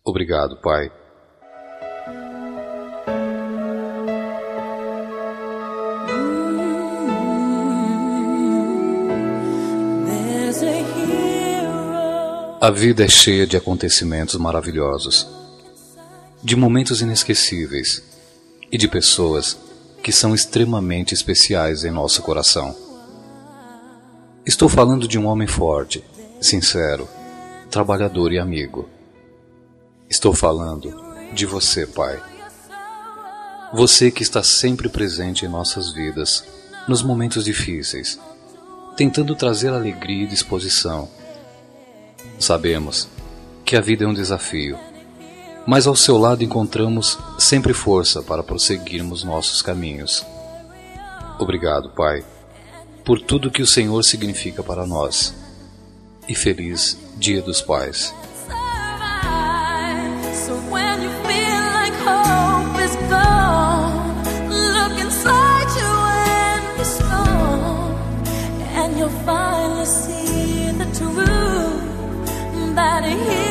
Obrigado, Pai. A vida é cheia de acontecimentos maravilhosos, de momentos inesquecíveis e de pessoas que são extremamente especiais em nosso coração. Estou falando de um homem forte, sincero, trabalhador e amigo. Estou falando de você, Pai. Você que está sempre presente em nossas vidas, nos momentos difíceis, tentando trazer alegria e disposição. Sabemos que a vida é um desafio, mas ao seu lado encontramos sempre força para prosseguirmos nossos caminhos. Obrigado, Pai, por tudo que o Senhor significa para nós. E feliz Dia dos Pais. Finally see the truth that